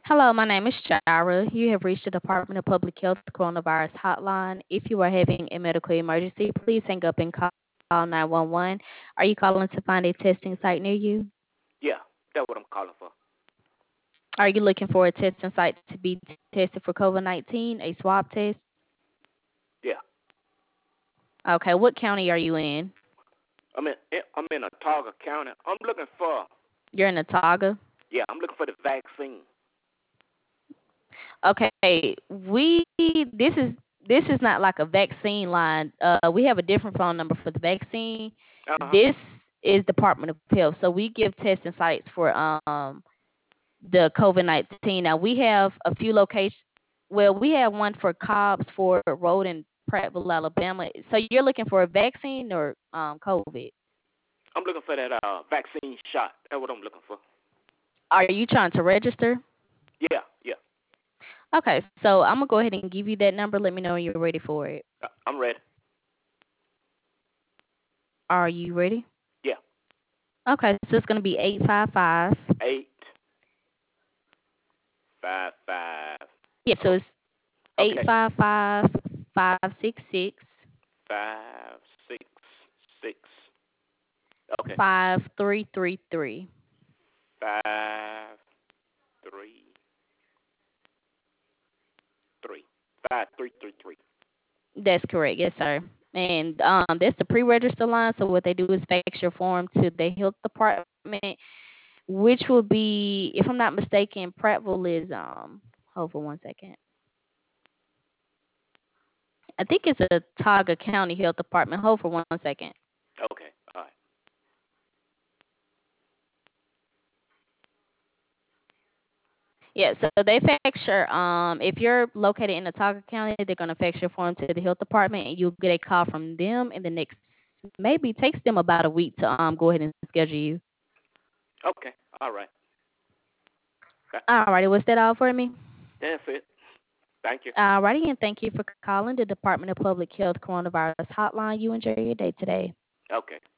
Hello, my name is Shara. You have reached the Department of Public Health Coronavirus Hotline. If you are having a medical emergency, please hang up and call 911. Are you calling to find a testing site near you? Yeah, that's what I'm calling for. Are you looking for a testing site to be tested for COVID 19, a swab test? Yeah, Okay, what county are you in? I'm in Otaga County. I'm looking for You're in Otaga? I'm looking for the vaccine. Okay, this is not like a vaccine line. We have a different phone number for the vaccine. Uh huh. This is Department of Health, so we give testing sites for the COVID-19. Now we have a few locations. Well, we have one for Cobbs, Ford Road, and Prattville, Alabama. So you're looking for a vaccine or COVID? I'm looking for that vaccine shot. That's what I'm looking for. Are you trying to register? Yeah, yeah. Okay, so I'm gonna go ahead and give you that number. Let me know when you're ready for it. I'm ready. Are you ready? Yeah. Okay, so it's gonna be 855. 855. Yeah, so Oh, it's eight okay. five five 566 566. Okay. 5333. 533. 5333. That's correct. Yes, sir. And that's the pre-register line. So what they do is fax your form to the health department, which will be, if I'm not mistaken, Prattville is hold for 1 second. I think it's a Taga County Health Department. Hold for 1 second. Okay. All right. Yeah, so they fax your if you're located in Otaga County, they're gonna fax your form to the health department, and you'll get a call from them in the next, maybe it takes them about a week to go ahead and schedule you. Okay. All right. Alrighty, was that all for me? That's it. Thank you. Alrighty, and thank you for calling the Department of Public Health Coronavirus Hotline. You enjoy your day today. Okay.